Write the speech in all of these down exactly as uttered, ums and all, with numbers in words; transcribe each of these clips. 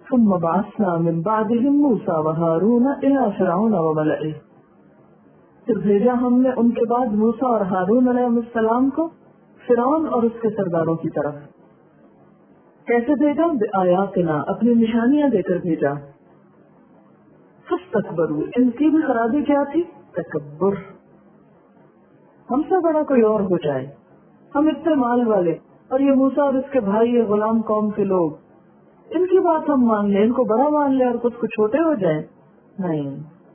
ثم بعثنا من بعدهم موسى وهارون إلى فرعون وملئه، پھر بھیجا ہم نے ان کے بعد موسیٰ اور ہارون علیہ السلام کو فرعون اور اس کے سرداروں کی طرف۔ کیسے بھیجا؟ بآیاتنا، اپنی نشانیاں دے کر بھیجا۔ فاستکبروا، ان کی بھی خرابی کیا تھی؟ تکبر، ہم سے بڑا کوئی اور ہو جائے، ہم اتنے مال والے، اور یہ موسیٰ اور اس کے بھائی یہ غلام قوم کے لوگ، ان کی بات ہم مان لیں، ان کو بڑا مان لیں اور خود کو چھوٹے ہو جائیں؟ نہیں۔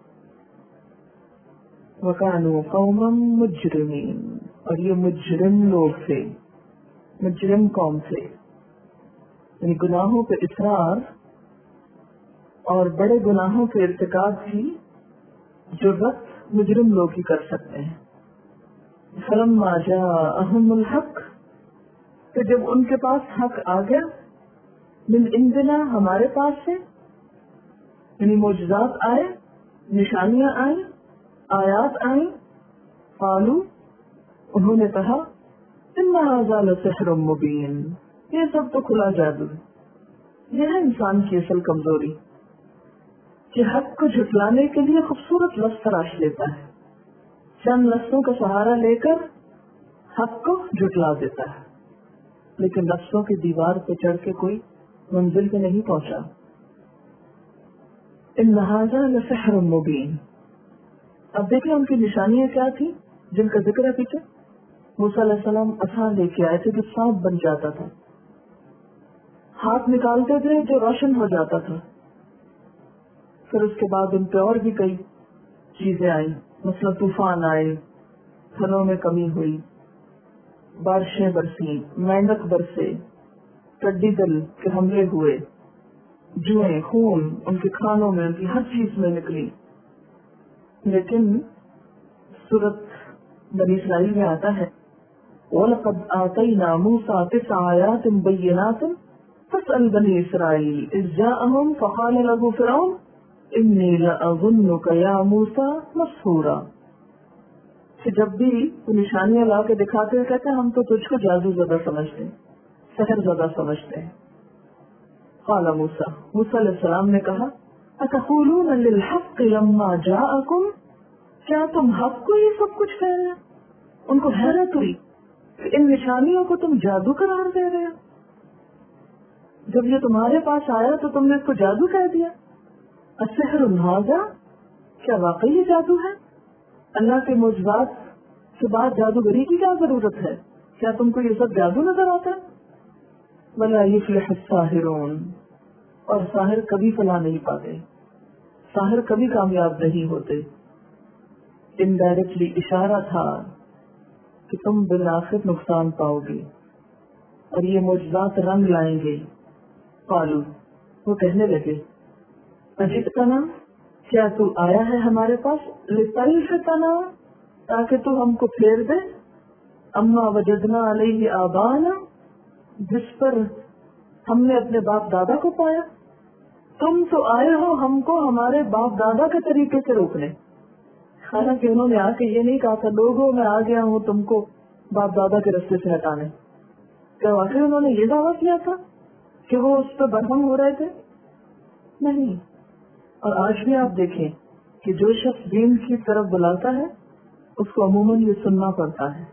وَكَانُوا قَوْمًا مُجْرِمِينَ، اور یہ مجرم لوگ تھے، مجرم قوم تھے، یعنی گناہوں پہ اصرار اور بڑے گناہوں کے ارتکاب کی جرأت مجرم لوگ ہی کر سکتے ہیں۔ فَلَمَّا جَاءَهُمُ الْحَقُّ، کہ جب ان کے پاس حق آ گیا، من عندنا، ہمارے پاس سے، یعنی معجزات آئے، نشانیاں آئیں، آیات آئیں، قالوا، انہوں نے کہا، ان ھذا لسحر مبین، یہ سب تو کھلا جادو ہے۔ یہ ہے انسان کی اصل کمزوری کہ حق کو جھٹلانے کے لیے خوبصورت لفظ تراش لیتا ہے، چند لفظوں کا سہارا لے کر حق کو جھٹلا دیتا ہے، لیکن لفظوں کی دیوار پہ چڑھ کے کوئی منزل پہ نہیں پہنچا۔ ان ھذا لسحر مبین۔ اب دیکھیں ان کی نشانیاں کیا تھی جن کا ذکر ہے پیچھے۔ موسیٰ علیہ السلام عصا لے کے آئے تھے جو سانپ بن جاتا تھا، ہاتھ نکالتے تھے جو روشن ہو جاتا تھا۔ پھر اس کے بعد ان پہ اور بھی کئی چیزیں آئیں، مثلا طوفان آئے، پھلوں میں کمی ہوئی، بارشیں برسی، مینڈک برسے، ٹڈی دل کے حملے ہوئے، جوئیں، خون ان کے کھانوں میں، ان کی ہر چیز میں نکلی۔ لیکن سورت بنی اسرائیل میں آتا ہے، وَلَقَدْ آتَيْنَا مُوسَىٰ تِسْعَ آيَاتٍ بَيِّنَاتٍ فَاسْأَلْ بَنِي إِسْرَائِيلَ إِذْ جَاءَهُمْ فَقَالَ لَهُ فِرْعَوْنُ إِنِّي لَأَظُنُّكَ يَا مُوسَىٰ مَسْحُورًا، کہ جب بھی وہ نشانیاں لا کے دکھاتے ہیں کہتے ہیں ہم تو تجھ کو جادو زدہ سمجھتے ہیں، سحر زدہ سمجھتے ہیں۔ قال موسیٰ، موسیٰ علیہ السلام نے کہا، اتقولون للحق لما جاءکم، کیا تم حق کو یہ سب کچھ کہہ رہے ہیں؟ ان کو حیرت ہوئی کہ ان نشانیوں کو تم جادو قرار دے رہے ہو، جب یہ تمہارے پاس آیا تو تم نے اس کو جادو کہہ دیا۔ السحر ھذا، کیا واقعی یہ جادو ہے؟ اللہ کے معجزات کے بعد جادوگری کی کیا ضرورت ہے؟ کیا تم کو یہ سب جادو نظر آتا ہے؟ ولا یفلح الساحرون، اور ساحر کبھی فلاح نہیں پاتے، ساحر کبھی کامیاب نہیں ہوتے۔ انڈائریکٹلی اشارہ تھا کہ تم بالآخر نقصان پاؤ گے اور یہ معجزات رنگ لائیں گے۔ قالو، وہ کہنے لگے، اجئتنا، کیا تو آیا ہے ہمارے پاس، لتلفتنا، تاکہ تو ہم کو پھیر دے، اما وجدنا علیہ آبانا، جس پر ہم نے اپنے باپ دادا کو پایا۔ تم تو آئے ہو ہم کو ہمارے باپ دادا کے طریقے سے روکنے، حالانکہ انہوں نے آ کے یہ نہیں کہا تھا لوگوں میں آ گیا ہوں تم کو باپ دادا کے رستے سے ہٹانے۔ کیا واقعی انہوں نے یہ دعویٰ کیا تھا کہ وہ اس پہ برہم ہو رہے تھے؟ نہیں۔ اور آج بھی آپ دیکھیں کہ جو شخص دین کی طرف بلاتا ہے اس کو عموماً یہ سننا پڑتا ہے۔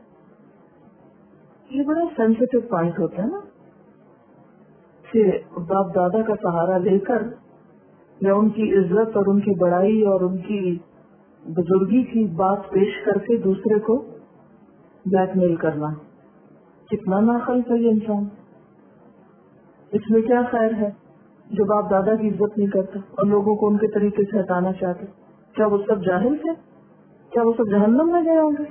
یہ بڑا سینسیٹیو پوائنٹ ہوتا ہے نا کہ باپ دادا کا سہارا لے کر یا ان کی عزت اور ان کی بڑائی اور ان کی بزرگی کی بات پیش کر کے دوسرے کو بلیک میل کرنا، کتنا ناخلف ہے یہ انسان۔ اس میں کیا خیر ہے جو باپ دادا کی عزت نہیں کرتا اور لوگوں کو ان کے طریقے سے ہٹانا چاہتے؟ کیا وہ سب جاہل تھے؟ کیا وہ سب جہنم میں گئے ہوں گے؟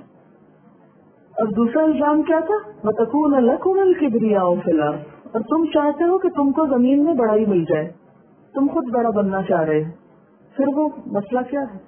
اور دوسرا الزام کیا تھا، وَتَكُونَ لَكُمُ الْكِبْرِيَاءُ فِي الْأَرْضِ، اور تم چاہتے ہو کہ تم کو زمین میں بڑائی مل جائے، تم خود بڑا بننا چاہ رہے ہیں۔ پھر وہ مسئلہ کیا ہے؟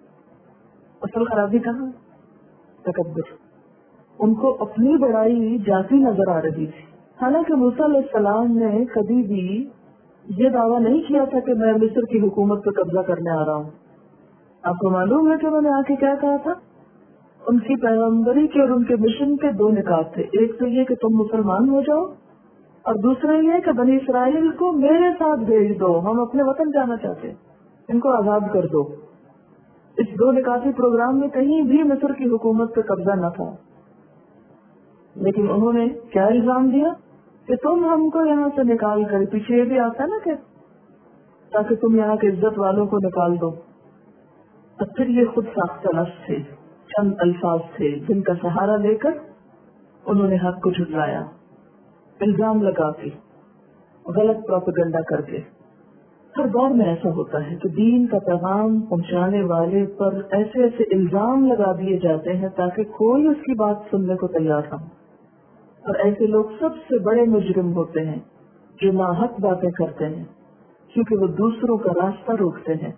اصل خرابی کہاں؟ تکبر۔ ان کو اپنی بڑائی جاتی نظر آ رہی تھی، حالانکہ موسیٰ علیہ السلام نے کبھی بھی یہ دعویٰ نہیں کیا تھا کہ میں مصر کی حکومت پہ قبضہ کرنے آ رہا ہوں۔ آپ کو معلوم ہے کہ انہوں نے آ کے کیا کہا تھا؟ ان کی پیغمبری کے اور ان کے مشن کے دو نکات تھے، ایک تو یہ کہ تم مسلمان ہو جاؤ اور دوسرا یہ کہ بنی اسرائیل کو میرے ساتھ بھیج دو، ہم اپنے وطن جانا چاہتے ہیں، ان کو آزاد کر دو۔ اس دو نکاتی پروگرام میں کہیں بھی مصر کی حکومت پہ قبضہ نہ تھا، لیکن انہوں نے کیا الزام دیا کہ تم ہم کو یہاں سے نکال کر، پیچھے یہ بھی آتا نا کہ تاکہ تم یہاں کے عزت والوں کو نکال دو۔ اور پھر یہ خود ساختہ لفظ تھے، چند الفاظ تھے جن کا سہارا لے کر انہوں نے حق کو جھٹلایا، الزام لگا کے، غلط پروپیگنڈا کر کے۔ ہر دور میں ایسا ہوتا ہے کہ دین کا پیغام پہنچانے والے پر ایسے ایسے الزام لگا دیے جاتے ہیں تاکہ کوئی اس کی بات سننے کو تیار نہ ہو، اور ایسے لوگ سب سے بڑے مجرم ہوتے ہیں جو ناحق باتیں کرتے ہیں، کیونکہ وہ دوسروں کا راستہ روکتے ہیں۔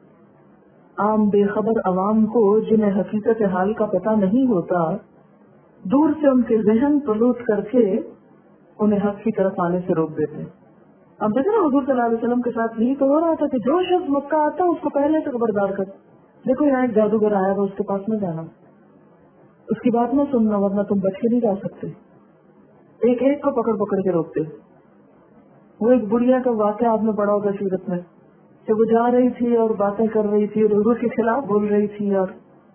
عام بے خبر عوام کو جنہیں حقیقت حال کا پتہ نہیں ہوتا، دور سے ان کے ذہن پلوٹ کر کے انہیں حق کی طرف آنے سے روک دیتے ہیں۔ اب دیکھیں نا حضور صلی اللہ علیہ وسلم کے ساتھ یہی تو ہو رہا تھا کہ جو شخص مکہ آتا اس کو پہلے سے خبردار کر، دیکھو یہاں ایک جادوگر آیا تھا، اس کے پاس نہ جانا، اس کی بات نہ سننا، ورنہ تم بچ کے نہیں جا سکتے۔ ایک ایک کو پکڑ پکڑ کے روکتے۔ وہ ایک بڑھیا کا واقعہ آپ نے پڑھا ہوگا سیرت میں کہ وہ جا رہی تھی اور باتیں کر رہی تھی اور حضور کے خلاف بول رہی تھی، اور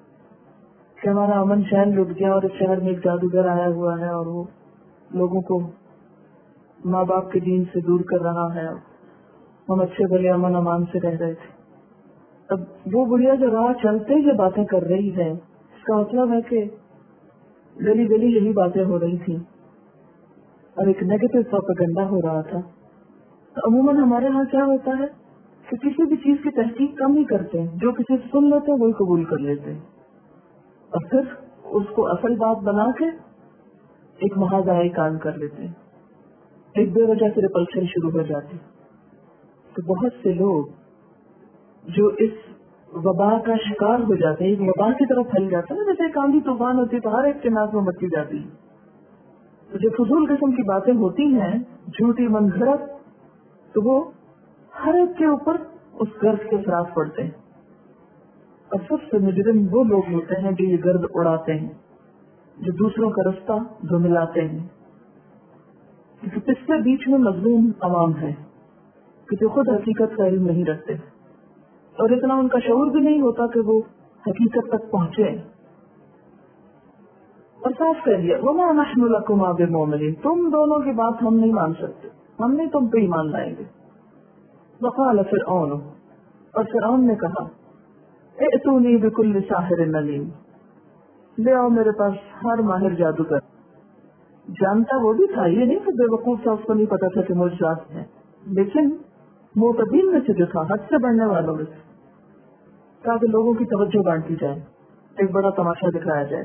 کہ ہمارا امن چین لٹ گیا اور اس شہر میں ایک جادوگر آیا ہوا ہے اور وہ لوگوں کو ماں باپ کے دین سے دور کر رہا ہے، ہم اچھے بھلے امن امان سے رہ رہے تھے۔ اب وہ بڑھیا جو راہ چلتے یہ باتیں کر رہی ہے، اس کا مطلب ہے کہ گلی گلی یہی باتیں ہو رہی تھی اور ایک نیگیٹو پروپیگنڈا ہو رہا تھا۔ تو عموماً ہمارے ہاں کیا ہوتا ہے کہ کسی بھی چیز کی تحقیق کم ہی کرتے ہیں، جو کسی سے سن لیتے ہیں وہی قبول کر لیتے ہیں، اور پھر اس کو اصل بات بنا کے ایک محاذائی کام کر لیتے ہیں، ایک بے وجہ سے ریپلشن شروع ہو جاتی۔ تو بہت سے لوگ جو اس وبا کا شکار ہو جاتے ہیں، ایک وبا کی طرف پھیل جاتا ہے، جیسے ایک آندھی طوفان ہوتی ہے تو ہر ایک کے ناک میں مچی جاتی ہے۔ تو جو فضول قسم کی باتیں ہوتی ہیں، جھوٹی منظرت، تو وہ ہر ایک کے اوپر اس گرد کے اثرات پڑتے ہیں، اور سب سے مجرم وہ لوگ ہوتے ہیں جو یہ گرد اڑاتے ہیں، جو دوسروں کا رستہ دھندلاتے ہیں، کیونکہ پچھلے بیچ میں مظلوم عوام ہے کہ جو خود حقیقت کا علم نہیں رکھتے اور اتنا ان کا شعور بھی نہیں ہوتا کہ وہ حقیقت تک پہنچے۔ اور صاف کہہ دیا وَمَا نَحْنُ لَكُمَا بِمُؤْمِنِينَ، تم دونوں کی بات ہم نہیں مان سکتے، ہم نہیں تم پہ ایمان لائیں گے۔ وَقَالَ فِرْعَوْنُ، اور فرعون نے کہا ائتونی بِكُلِّ سَاحِرٍ عَلِيمٍ، لے آؤ میرے پاس ہر ماہر جادوگر۔ جانتا وہ بھی تھا، یہ نہیں کہ بے وقوف تھا، اس کو نہیں پتا تھا کہ معجزات ہیں، لیکن معتدین میں سے جو تھا، حد سے بڑھنے والوں میں سے، تاکہ لوگوں کی توجہ بانٹی جائے، ایک بڑا تماشا دکھایا جائے۔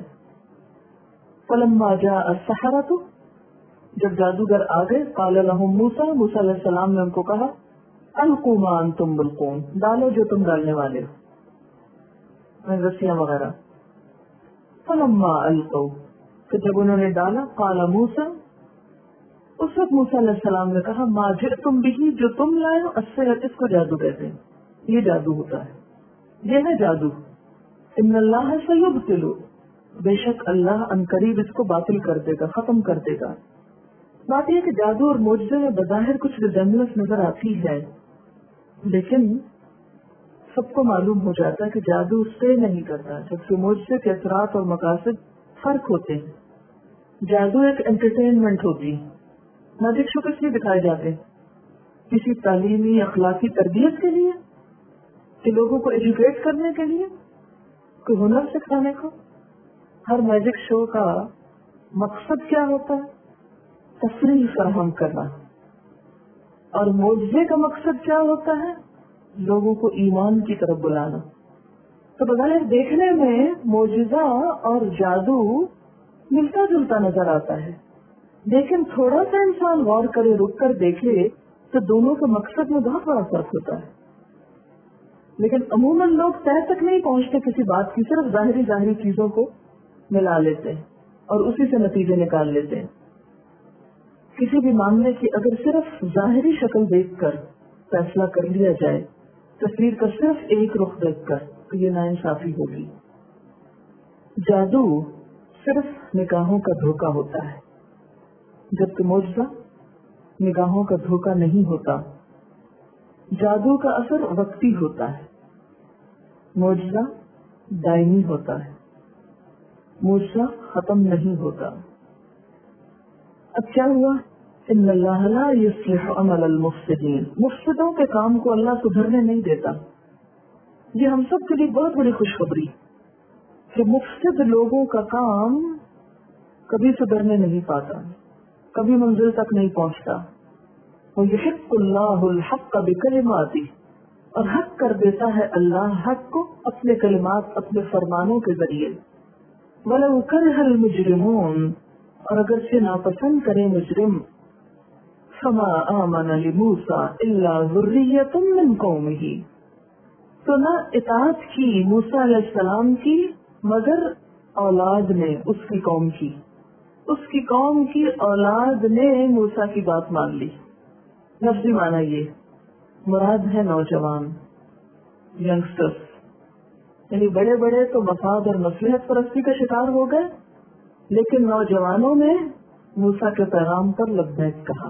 فلما جاء السحرة، جب جادوگر آ گئے، قال لهم موسیٰ، موسیٰ علیہ السلام نے ان کو کہا القوا ما انتم ملقون، ڈالو جو تم ڈالنے والے ہو، رسیاں وغیرہ۔ فلما القوا، کہ جب انہوں نے ڈالا، قال موسیٰ، اس وقت موسیٰ علیہ السلام نے کہا ما جئتم به، جو تم لائے ہو، السحر، اس کو جادو کہتے ہیں، یہ جادو ہوتا ہے، یہ ہے جادو۔ ان اللہ سیبطل، بے شک اللہ ان قریب اس کو باطل کر دے گا، ختم کر دے گا۔ بات یہ کہ جادو اور معجزے میں بظاہر کچھ ریزمبلنس نظر آتی ہے، لیکن سب کو معلوم ہو جاتا ہے کہ جادو سے نہیں کرتا، جبکہ معجزے کے اثرات اور مقاصد فرق ہوتے ہیں۔ جادو ایک انٹرٹینمنٹ ہوتی ہے، میجک شو کس لیے دکھائے جاتے ہیں؟ کسی تعلیمی اخلاقی تربیت کے لیے، کہ لوگوں کو ایجوکیٹ کرنے کے لیے، کوئی ہنر سکھانے کو۔ ہر میجک شو کا مقصد کیا ہوتا ہے؟ تفریح فراہم کرنا، اور معجزے کا مقصد کیا ہوتا ہے؟ لوگوں کو ایمان کی طرف بلانا۔ تو بظاہر دیکھنے میں معجزہ اور جادو ملتا جلتا نظر آتا ہے، لیکن تھوڑا سا انسان غور کرے، رک کر دیکھے، تو دونوں کے مقصد میں بہت بڑا فرق ہوتا ہے۔ لیکن عموماً لوگ طے تک نہیں پہنچتے کسی بات کی، صرف ظاہری ظاہری چیزوں کو ملا لیتے ہیں اور اسی سے نتیجے نکال لیتے ہیں۔ کسی بھی معاملے کی اگر صرف ظاہری شکل دیکھ کر فیصلہ کر لیا جائے، تصویر کا صرف ایک رخ دیکھ کر، تو یہ ناانصافی ہوگی۔ جادو صرف نگاہوں کا دھوکہ ہوتا ہے، جبکہ معجزہ نگاہوں کا دھوکہ نہیں ہوتا، جادو کا اثر وقتی ہوتا ہے، معجزہ دائمی ہوتا ہے، معجزہ ختم نہیں ہوتا۔ اب کیا ہوا؟ ان اللہ لا یصلح عمل المفسدین، مفسدوں کے کام کو اللہ سدھرنے نہیں دیتا۔ یہ ہم سب کے لیے بہت بڑی خوشخبری کہ مفسد لوگوں کا کام کبھی سدھرنے نہیں پاتا، کبھی منزل تک نہیں پہنچتا۔ وَيُحِقُّ اللَّهُ الْحَقَّ بِكَلِمَاتِهِ، اور حق کر دیتا ہے اللہ حق کو اپنے کلمات، اپنے فرمانوں کے ذریعے۔ وَلَوْ كَرِهَ الْمُجْرِمُونَ، اور اگر سے ناپسند کرے مجرم، فَمَا آمَنَ لِمُوسَىٰ إِلَّا ذُرِّيَّةٌ مِّن قَوْمِهِ، تو نہ اطاعت کی موسیٰ علیہ السلام کی مگر اولاد نے، اس کی قوم کی، اس کی قوم کی اولاد نے موسیٰ کی بات مان لی۔ لفظی معنی یہ مراد ہے نوجوان، ینگسٹرز، یعنی بڑے بڑے تو مفاد اور مصلحت پرستی کا شکار ہو گئے، لیکن نوجوانوں نے موسیٰ کے پیغام پر لبیک کہا۔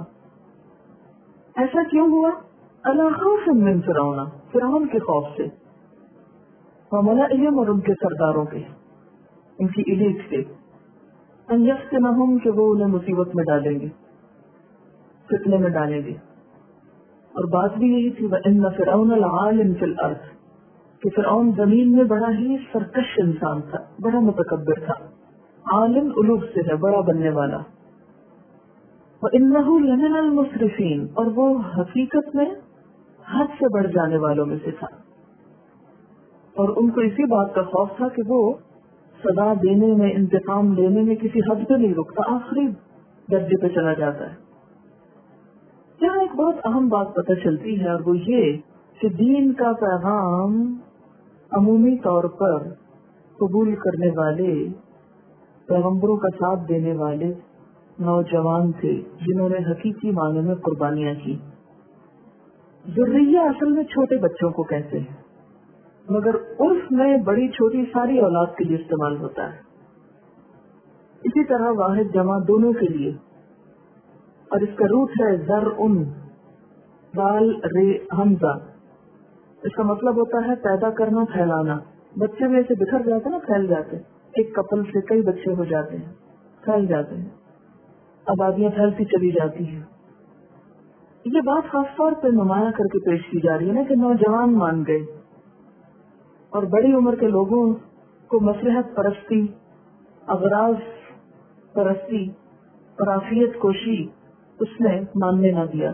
ایسا کیوں ہوا؟ علی خوف من فرعون، فرعون کے خوف سے، وملئہم، اور ان کے سرداروں کے، ان کی ایلیٹ سے، ان یفتنہم، کہ وہ انہیں مصیبت میں ڈالیں گے، فتنے میں ڈالیں گے۔ اور بات بھی یہی تھی وَإِنَّ فِرْعَوْنَ لَعَالٍ فِي الْأَرْضِ، کہ فرعون زمین میں بڑا ہی سرکش انسان تھا، بڑا متکبر تھا، عالم الوف سے ہے، بڑا بننے والا۔ وَإِنَّهُ لَمِنَ الْمُسْرِفِينَ، اور وہ حقیقت میں حد سے بڑھ جانے والوں میں سے تھا، اور ان کو اسی بات کا خوف تھا کہ وہ سزا دینے میں، انتقام لینے میں کسی حد پہ نہیں رکتا، آخری درجے پہ چلا جاتا ہے۔ یہاں ایک بہت اہم بات پتہ چلتی ہے، اور وہ یہ کہ دین کا پیغام عمومی طور پر قبول کرنے والے، پیغمبروں کا ساتھ دینے والے نوجوان تھے جنہوں نے حقیقی معنی میں قربانیاں کی۔ ذریہ اصل میں چھوٹے بچوں کو کہتے ہیں، مگر عرف میں بڑی چھوٹی ساری اولاد کے لیے استعمال ہوتا ہے۔ اسی طرح واحد جمع دونوں کے لیے، اور اس کا روٹ ہے زر ان دال رے حمزہ، اس کا مطلب ہوتا ہے پیدا کرنا، پھیلانا۔ بچے میں سے بکھر جاتے نا، پھیل جاتے، ایک کپل سے کئی بچے ہو جاتے ہیں، پھیل جاتے ہیں، آبادیاں پھیلتی چلی جاتی ہیں۔ یہ بات خاص طور پہ نمایاں کر کے پیش کی جا رہی ہے نا کہ نوجوان مان گئے، اور بڑی عمر کے لوگوں کو مصلحت پرستی، اغراض پرستی اور عافیت کوشی اس نے ماننے نہ دیا۔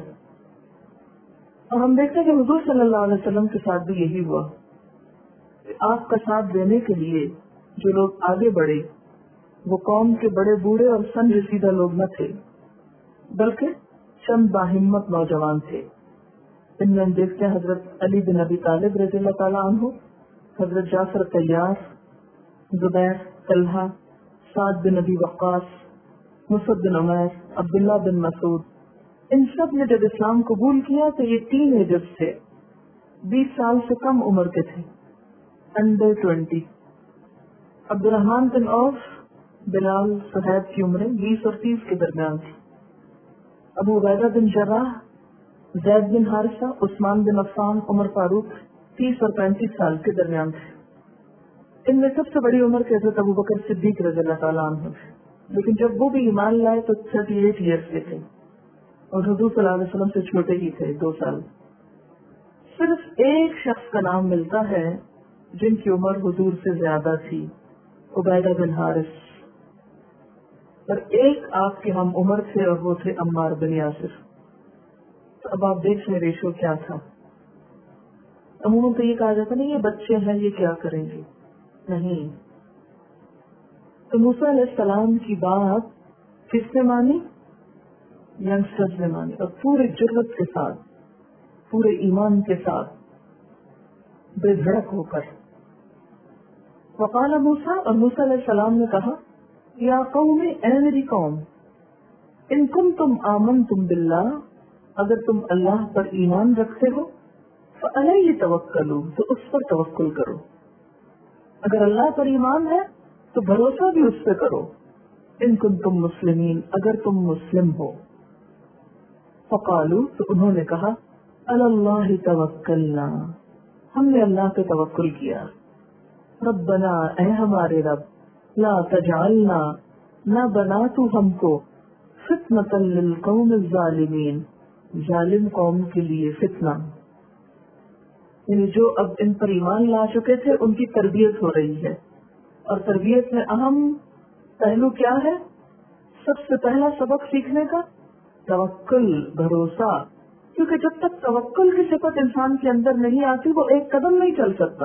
اور ہم دیکھتے ہیں کہ حضور صلی اللہ علیہ وسلم کے ساتھ بھی یہی ہوا کہ آپ کا ساتھ دینے کے لیے جو لوگ آگے بڑھے وہ قوم کے بڑے بوڑھے اور سن رسیدہ لوگ نہ تھے، بلکہ چند باہمت نوجوان تھے۔ ان میں ہم دیکھتے ہیں حضرت علی بن ابی طالب رضی اللہ تعالیٰ عنہ، حضرت جعفر طیار، زبیر، طلحہ، سعد بن ابی وقاص، مصعب بن عمیر، عبداللہ بن مسعود۔ ان سب نے جب اسلام قبول کیا تو یہ تین ایجز تھے، بیس سال سے کم عمر کے تھے، انڈر ٹوینٹی۔ عبد الرحمن بن عوف، بلال، صہیب کی عمریں بیس اور تیس کے درمیان تھی۔ ابو عبیدہ بن جراح، زید بن حارثہ، عثمان بن عفان، عمر فاروق تیس اور پینتیس سال کے درمیان تھے۔ ان میں سب سے بڑی عمر کے حضرت ابو بکر صدیق رضی اللہ تعالیٰ عنہ تھے، لیکن جب وہ بھی ایمان لائے تو تھرٹی ایٹ ایئرس کے تھے، اور حضور صلی اللہ علیہ وسلم سے چھوٹے ہی تھے، دو سال۔ صرف ایک شخص کا نام ملتا ہے جن کی عمر حضور سے زیادہ تھی، عبیدہ بن حارث، اور ایک آپ کے ہم عمر تھے اور وہ تھے عمار بن یاسر۔ تو اب آپ دیکھ لیں ریشو کیا تھا۔ عموماً تو یہ کہا جاتا نہیں یہ بچے ہیں، یہ کیا کریں گے، نہیں۔ تو موسیٰ علیہ السلام کی بات کس نے مانی؟ ینگسٹرز نے مانی، اور پورے جرأت کے ساتھ، پورے ایمان کے ساتھ، بے دھڑک ہو کر۔ وقال موسیٰ، اور موسیٰ علیہ السلام نے کہا، یا قوم، اے میری قوم، ان کنتم آمنتم باللہ، اگر تم اللہ پر ایمان رکھتے ہو، فعلیہ توکلوا، تو اس پر توکل کرو۔ اگر اللہ پر ایمان ہے تو بھروسہ بھی اس پہ کرو۔ ان کنتم مسلمین، اگر تم مسلم ہو۔ فقالوا تو انہوں نے کہا اللہ توکلنا، ہم نے اللہ پہ توکل کیا. ربنا اے ہمارے رب، لا تجعلنا نہ بنا تو ہم کو فتنۃ للقوم الظالمین، ظالم قوم کے لیے فتنہ. یعنی جو اب ان پر ایمان لا چکے تھے ان کی تربیت ہو رہی ہے، اور تربیت میں اہم پہلو کیا ہے؟ سب سے پہلا سبق سیکھنے کا توکل، بھروسہ. کیونکہ جب تک توکل کی صفت انسان کے اندر نہیں آتی وہ ایک قدم نہیں چل سکتا.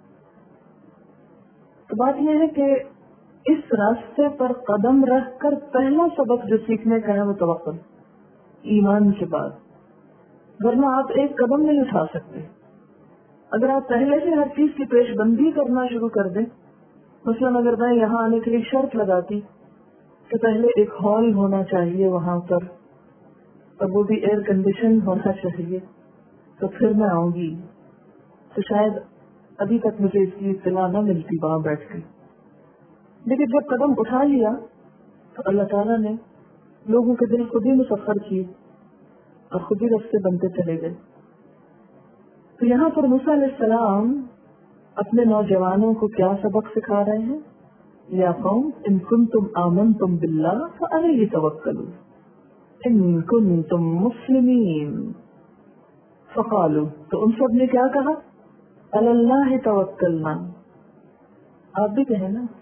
تو بات یہ ہے کہ اس راستے پر قدم رکھ کر پہلا سبق جو سیکھنے کا ہے وہ توکل، ایمان کے بعد. ورنہ آپ ایک قدم نہیں اٹھا سکتے. اگر آپ پہلے سے ہر چیز کی پیش بندی کرنا شروع کر دیں، مثلاً اگر میں یہاں آنے کے لیے شرط لگاتی کہ پہلے ایک ہال ہونا چاہیے وہاں پر، اور وہ بھی ایئر کنڈیشن ہونا چاہیے، تو پھر میں آؤں گی، تو شاید ابھی تک مجھے اس کی اطلاع نہ ملتی وہاں بیٹھ کے. لیکن جب قدم اٹھا لیا تو اللہ تعالیٰ نے لوگوں کے دل خود ہی مسخر کیے اور خود ہی راستے بنتے چلے گئے. تو یہاں پر موسیٰ علیہ السلام اپنے نوجوانوں کو کیا سبق سکھا رہے ہیں؟ یا قوم ان کنتم آمنتم باللہ فعلیہ توکلوا ان کنتم مسلمین. فقالوا تو ان سب نے کیا کہا؟ علی اللہ توکلنا. آپ بھی کہیں نا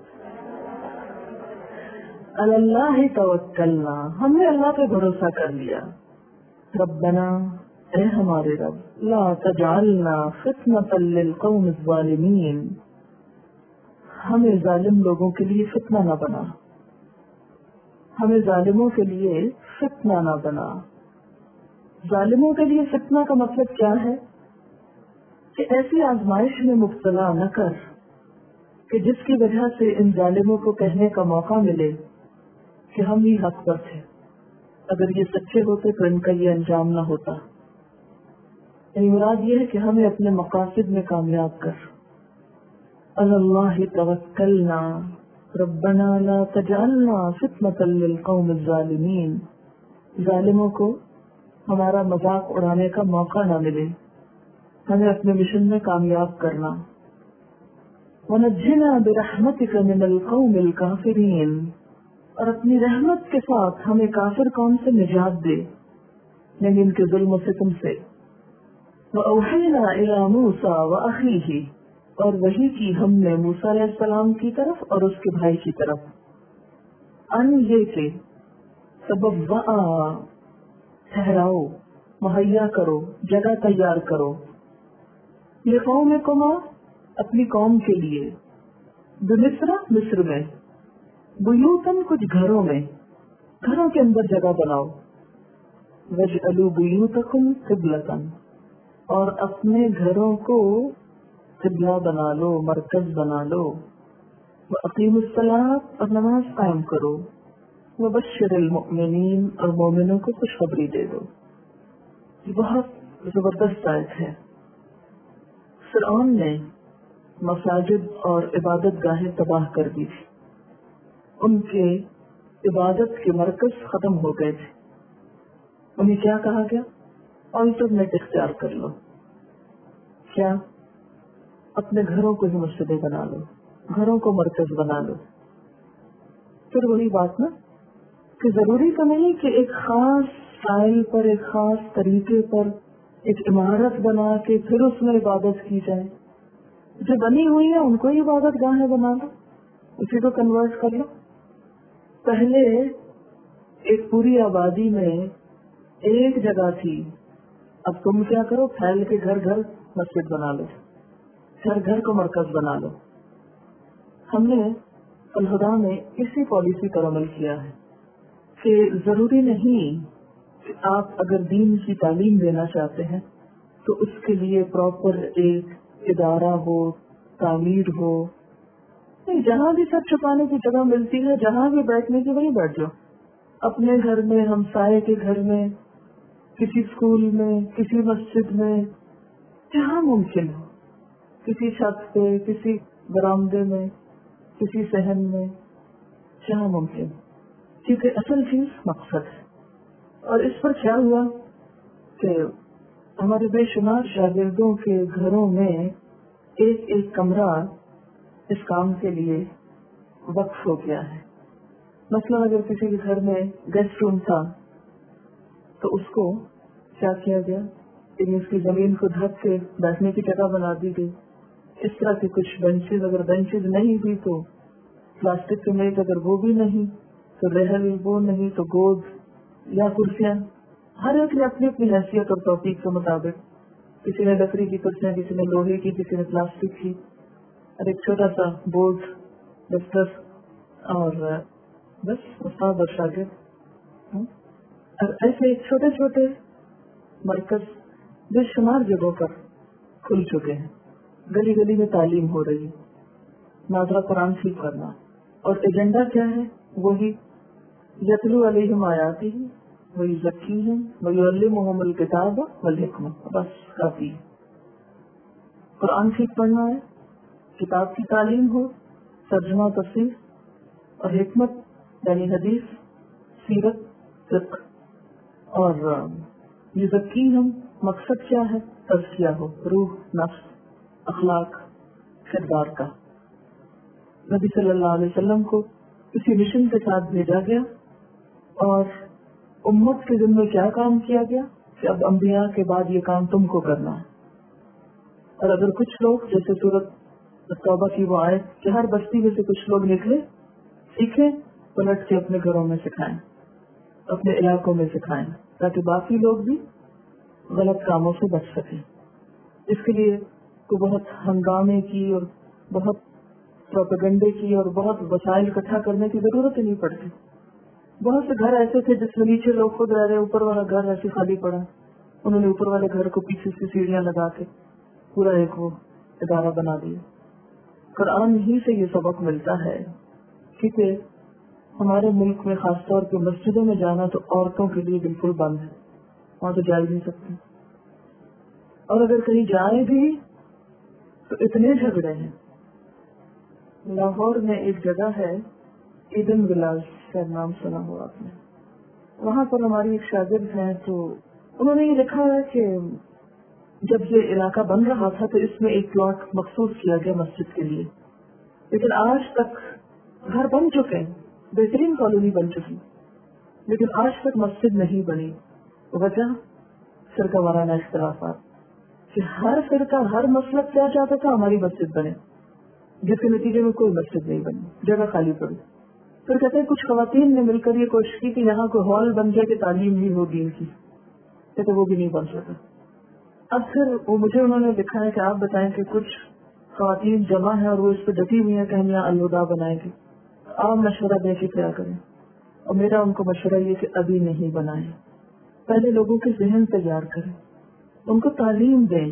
علی اللہ توکلنا، ہم نے اللہ پہ بھروسہ کر لیا. ربنا اے ہمارے رب، لا تجعلنا فتنۃ للقوم الظالمین، ہمیں ظالم لوگوں کے لیے فتنہ نہ بنا، ہمیں ظالموں کے لیے فتنہ نہ بنا. ظالموں کے لیے فتنہ کا مطلب کیا ہے؟ کہ ایسی آزمائش میں مبتلا نہ کر کہ جس کی وجہ سے ان ظالموں کو کہنے کا موقع ملے کہ ہم ہی حق پر تھے، اگر یہ سچے ہوتے تو ان کا یہ انجام نہ ہوتا. یعنی مراد یہ ہے کہ ہمیں اپنے مقاصد میں کامیاب کر. اللہ توکلنا ربنا لا تجعلنا فتنۃ للقوم الظالمین، ظالموں کو ہمارا مذاق اڑانے کا موقع نہ ملے، ہمیں اپنے مشن میں کامیاب کرنا. ونجنا برحمتک من القوم الکافرین، اور اپنی رحمت کے ساتھ ہمیں کافر قوم سے نجات دے، یعنی ان کے ظلم و ستم سے. وَأَوْحَيْنَا إِلَى مُوسَى وَأَخِيهِ، اور وحی کی ہم نے موسیٰ علیہ السلام کی طرف اور اس کے بھائی کی طرف. ان یہ کہ سبب وآ ٹھہراؤ، مہیا کرو، جگہ تیار کرو، لقومکما اپنی قوم کے لیے، بمصر مصر میں، بیوتن کچھ گھروں میں، گھروں کے اندر جگہ بناؤ. وَاجْعَلُوا بُيُوتَكُمْ قِبْلَةً، اور اپنے گھروں کو قبلہ بنا لو، مرکز بنا لو. وَأَقِيمُوا الصَّلَاةَ، اور نماز قائم کرو. وَبَشِّرِ الْمُؤْمِنِينَ، اور مومنوں کو خوشخبری دے دو. یہ بہت زبردست آیت ہے. فرعون نے مساجد اور عبادت گاہیں تباہ کر دی تھی، ان کے عبادت کے مرکز ختم ہو گئے تھے. انہیں کیا کہا گیا؟ آلٹرنیٹ اختیار کر لو. کیا؟ اپنے گھروں کو ہی مسجدیں بنا لو، گھروں کو مرکز بنا لو. پھر وہی بات نا کہ ضروری تو نہیں کہ ایک خاص اسٹائل پر، ایک خاص طریقے پر ایک عمارت بنا کے پھر اس میں عبادت کی جائے. جو بنی ہوئی ہے ان کو ہی عبادت گاہیں بنا لو، اسی کو کنورٹ کر لو. پہلے ایک پوری آبادی میں ایک جگہ تھی، اب تم کیا کرو، پھیل کے گھر گھر مسجد بنا لو، گھر گھر کو مرکز بنا لو. ہم نے الہدا میں اسی پالیسی پر عمل کیا ہے کہ ضروری نہیں کہ آپ اگر دین کی تعلیم دینا چاہتے ہیں تو اس کے لیے پراپر ایک ادارہ ہو، تعمیر ہو. نہیں، جہاں بھی سب چھپانے کی جگہ ملتی ہے، جہاں بھی بیٹھنے کی وہیں بیٹھ جاؤ. اپنے گھر میں، ہمسائے کے گھر میں، کسی اسکول میں، کسی مسجد میں، جہاں ممکن ہو، کسی چھت پہ، کسی برآمدے میں، کسی صحن میں، جہاں ممکن. کیونکہ اصل چیز مقصد ہے، اور اس پر کیا ہوا کہ ہمارے بے شمار شاگردوں کے گھروں میں ایک ایک کمرہ اس کام کے لیے وقف ہو گیا ہے. مثلا اگر کسی کے گھر میں گیسٹ روم تھا تو اس کو کیا کیا گیا کہ اس کی زمین کو ڈھک کے بیٹھنے کی جگہ بنا دی گئی. اس طرح کے کچھ بینچز، اگر بینچز نہیں بھی تو پلاسٹک کے میز، اگر وہ بھی نہیں تو رحل، وہ نہیں تو گود یا کرسیاں. ہر ایک نے اپنی اپنی حیثیت اور توفیق کے مطابق، کسی نے لکڑی کی کرسیاں، کسی نے لوہے کی، کسی نے پلاسٹک کی، اور ایک چھوٹا سا بورڈ، دفتر، اور بس استاد اور شاگرد. اور ایسے چھوٹے چھوٹے مرکز بے شمار جگہوں پر کھل چکے ہیں. گلی گلی میں تعلیم ہو رہی ہے، ناظرہ قرآن سیکھ کرنا. اور ایجنڈا کیا ہے؟ وہی یتلو علیہم آیاتہ ویزکیہم ویعلمہم الکتاب والحکمہ. بس کافی ہے. قرآن سیکھ پڑھنا ہے، کتاب کی تعلیم ہو، ترجمہ تفسیر اور حکمت یعنی حدیث، سیرت، فقہ. اور یزکیہم مقصد کیا ہے؟ تزکیہ ہو، روح، نفس، اخلاق، کردار کا. نبی صلی اللہ علیہ وسلم کو کسی مشن کے ساتھ بھیجا گیا اور امت کے ذمہ کیا کام کیا گیا کہ اب انبیاء کے بعد یہ کام تم کو کرنا ہے. اور اگر کچھ لوگ، جیسے سورۃ توبہ کی وہ آیت کہ ہر بستی میں سے کچھ لوگ نکلے، سیکھیں، پلٹ کے اپنے گھروں میں سکھائیں، اپنے علاقوں میں سکھائیں، تاکہ باقی لوگ بھی غلط کاموں سے بچ سکیں. اس کے لیے کو بہت ہنگامے کی اور بہت پروپیگنڈے کی اور بہت وسائل اکٹھا کرنے کی ضرورت ہی نہیں پڑتی. بہت سے گھر ایسے تھے جس میں نیچے لوگ خود رہ رہے، اوپر والا گھر ایسے خالی پڑا. انہوں نے اوپر والے گھر کو پیچھے سے سیڑھیاں لگا کے پورا ایک وہ ادارہ بنا دیا. قرآن ہی سے یہ سبق ملتا ہے، کیونکہ ہمارے ملک میں خاص طور پہ مسجدوں میں جانا تو عورتوں کے لیے بالکل بند ہے، وہاں تو جا ہی نہیں سکتے. اور اگر کہیں جائیں بھی تو اتنے جھگڑے ہیں. لاہور میں ایک جگہ ہے ایڈن ولاز، شاید نام سنا ہو آپ نے. وہاں پر ہماری ایک شاگرد ہیں، تو انہوں نے یہ لکھا ہے کہ جب یہ علاقہ بن رہا تھا تو اس میں ایک پلاٹ مخصوص کیا گیا مسجد کے لیے، لیکن آج تک گھر بن چکے ہیں، بہترین کالونی بن چکی، لیکن آج تک مسجد نہیں بنی. وجہ فرقہ وارانہ اختلافات، کہ ہر فرقہ، ہر مسلک کیا چاہتا تھا ہماری مسجد بنے، جس کے نتیجے میں کوئی مسجد نہیں بنی، جگہ خالی پڑی. پھر کہتے ہیں کچھ خواتین نے مل کر یہ کوشش کی کہ یہاں کوئی ہال بن جائے کہ تعلیم ہی ہوگی ان کی، کہتے وہ بھی نہیں بن سکا. اب پھر وہ مجھے انہوں نے لکھا ہے کہ آپ بتائیں کہ کچھ خواتین جمع ہیں اور وہ اس پہ ڈٹی ہوئی ہیں کہ ہم یہاں الوداع بنائیں گے، آپ مشورہ دے کے کیا کریں. اور میرا ان کو مشورہ یہ کہ ابھی نہیں بنائیں، پہلے لوگوں کے ذہن تیار کریں، ان کو تعلیم دیں،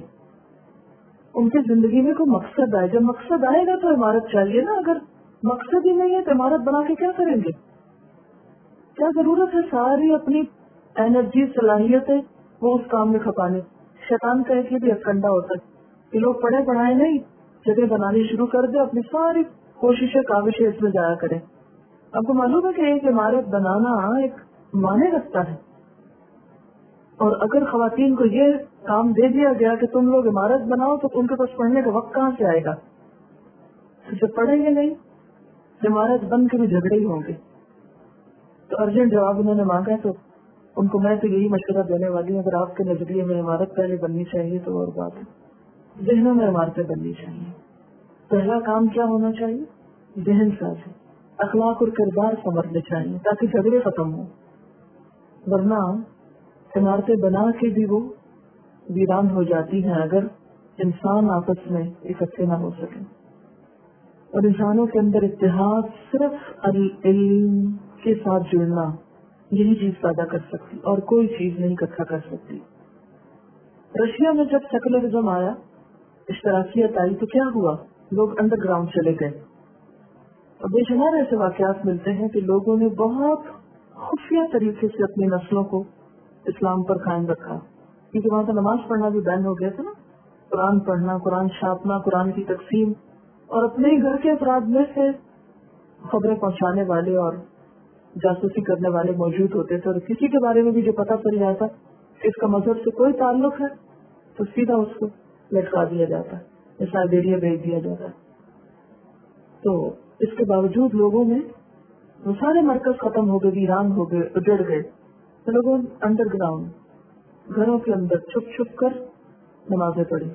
ان کی زندگی میں کوئی مقصد آئے. جب مقصد آئے گا تو عمارت چاہیے نا. اگر مقصد ہی نہیں ہے تو عمارت بنا کے کیا کریں گے؟ کیا ضرورت ہے ساری اپنی انرجی، صلاحیتیں وہ اس کام میں کھپانے؟ شیطان کا ایک یہ بھی اکنڈا ہوتا ہے کہ لوگ پڑھے پڑھائے نہیں، جگہ بنانی شروع کر دے، اپنی ساری کوششیں کاوشیں اس میں جایا کریں. آپ کو معلوم ہے کہ ایک عمارت بنانا ایک معنی رکھتا ہے. اور اگر خواتین کو یہ کام دے دیا گیا کہ تم لوگ عمارت بناؤ تو ان کے پاس پڑھنے کا وقت کہاں سے آئے گا؟ جب پڑھیں گے نہیں، عمارت بن کے بھی جھگڑے ہی ہوں گے. تو ارجنٹ جواب انہوں نے مانگا، تو ان کو میں تو یہی مشورہ دینے والی ہوں، اگر آپ کے نظریے میں عمارت پہلے بننی چاہیے تو اور بات ہے، ذہنوں میں عمارتیں بننی چاہیے. پہلا کام کیا ہونا چاہیے؟ ذہن سازی، اخلاق اور کردار سمجھنے چاہیے تاکہ جھگڑے ختم ہوں. ورنہ عمارتیں بنا کے بھی وہ ویران ہو جاتی ہیں اگر انسان آپس میں اکٹھے نہ ہو سکے. اور انسانوں کے اندر اتحاد صرف علم کے ساتھ جڑنا یہی چیز پیدا کر سکتی، اور کوئی چیز نہیں اکٹھا کر سکتی. رشیا میں جب سیکولرزم آیا، اشتراکیت آئی، تو کیا ہوا؟ لوگ انڈر گراؤنڈ چلے گئے. اور بے شمار ایسے واقعات ملتے ہیں کہ لوگوں نے بہت خفیہ طریقے سے اپنی نسلوں کو اسلام پر قائم رکھا، کیونکہ وہاں تو نماز پڑھنا بھی بین ہو گیا تھا نا. قرآن پڑھنا، قرآن چھاپنا، قرآن کی تقسیم، اور اپنے ہی گھر کے افراد میں سے خبریں پہنچانے والے اور جاسوسی کرنے والے موجود ہوتے تھے، اور کسی کے بارے میں بھی جو پتہ چل جاتا اس کا مذہب سے کوئی تعلق ہے تو سیدھا اس کو لٹکا دیا جاتا ہے، سائبیریا بھیج دیا جاتا ہے۔ تو اس کے باوجود لوگوں میں وہ سارے مرکز ختم ہو گئے، ویران ہو گئے، اجڑ گئے، تو لوگوں انڈر گراؤنڈ گھروں کے اندر چھپ چھپ کر نمازیں پڑھی۔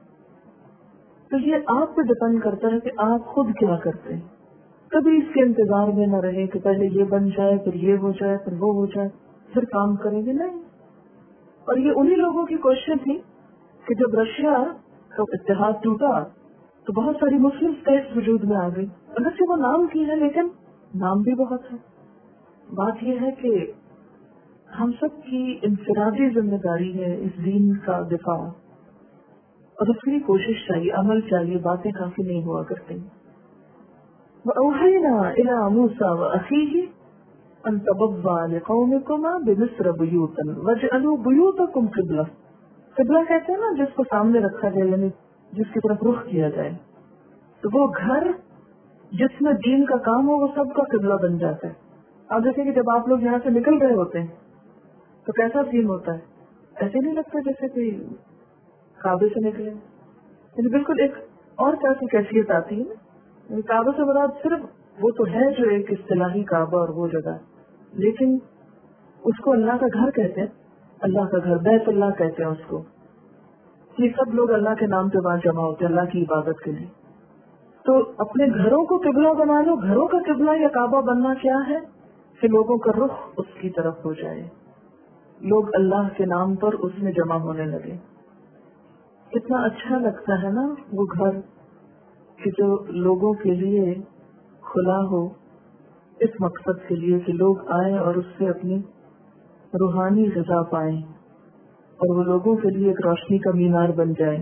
تو یہ آپ پہ ڈپینڈ کرتا ہے کہ آپ خود کیا کرتے ہیں۔ کبھی اس کے انتظار میں نہ رہے کہ پہلے یہ بن جائے، پھر یہ ہو جائے، پھر وہ ہو جائے، پھر کام کریں گے، نہیں۔ اور یہ انہی لوگوں کی کوششیں تھی کہ جب رشیا کا اتحاد ٹوٹا تو بہت ساری مسلم اسٹیٹس وجود میں آ گئی، اگرچہ وہ نام کی ہے لیکن نام بھی بہت ہے۔ بات یہ ہے کہ ہم سب کی انفرادی ذمہ داری ہے اس دین کا دفاع، اور اس کی کوشش چاہیے، عمل چاہیے، باتیں کافی نہیں ہوا کرتی۔ وَأَوْحَيْنَا إِلَىٰ مُوسَىٰ وَأَخِيهِ أَن تَبَوَّآ لِقَوْمِكُمَا بِمِصْرَ بُيُوتًا وَاجْعَلُوا بُيُوتَكُمْ قِبْلَةً۔ قبلہ کہتے ہیں نا جس کو سامنے رکھا جائے، یعنی جس کی طرف رخ کیا جائے، تو وہ گھر جس میں دین کا کام ہو وہ سب کا قبلہ بن جاتا ہے۔ آپ دیکھیں کہ جب آپ لوگ یہاں سے نکل رہے ہوتے ہیں تو کیسا سین ہوتا ہے، ایسے نہیں لگتا جیسے کوئی کعبے سے نکلے، یعنی بالکل ایک اور کیسی کیفیت آتی ہے نا۔ کعبے سے مراد صرف وہ تو ہے جو ایک اصطلاحی کعبہ اور وہ جگہ، لیکن اس کو اللہ کا گھر کہتے ہیں، اللہ کا گھر، بیت اللہ کہتے ہیں اس کو۔ یہ سب لوگ اللہ کے نام پہ وہاں جمع ہوتے ہیں اللہ کی عبادت کے لیے۔ تو اپنے گھروں کو قبلہ بنا لو۔ گھروں کا قبلہ یا کعبہ بننا کیا ہے کہ لوگوں کا رخ اس کی طرف ہو جائے، لوگ اللہ کے نام پر اس میں جمع ہونے لگے۔ کتنا اچھا لگتا ہے نا وہ گھر کہ جو لوگوں کے لیے کھلا ہو، اس مقصد کے لیے کہ لوگ آئیں اور اس سے اپنی روحانی غذا پائیں، اور وہ لوگوں کے لیے ایک روشنی کا مینار بن جائے۔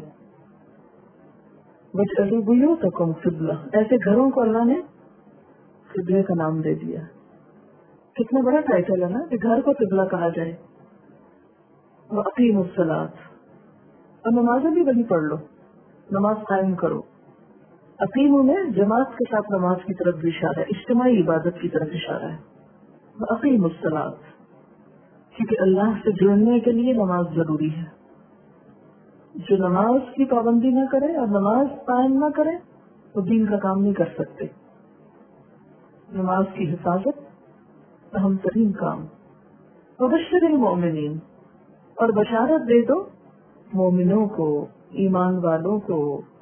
وَاجْعَلُوا بُيُوتَكُمْ قِبْلَةً، ایسے گھروں کو اللہ نے قبلے کا نام دے دیا۔ کتنا بڑا ٹائٹل ہے نا کہ گھر کو قبلہ کہا جائے۔ وَأَقِيمُوا الصَّلَاةَ، اور نمازیں بھی وہی پڑھ لو، نماز قائم کرو۔ اقیموا میں جماعت کے ساتھ نماز کی طرف بھی اشارہ ہے، اجتماعی عبادت کی طرف اشارہ ہے۔ وَأَقِيمُوا الصَّلَاةَ، کیونکہ اللہ سے جڑنے کے لیے نماز ضروری ہے۔ جو نماز کی پابندی نہ کرے اور نماز قائم نہ کرے وہ دین کا کام نہیں کر سکتے۔ نماز کی حفاظت اہم ترین کام۔ وبشر المؤمنین، اور بشارت دے دو مومنوں کو، ایمان والوں کو،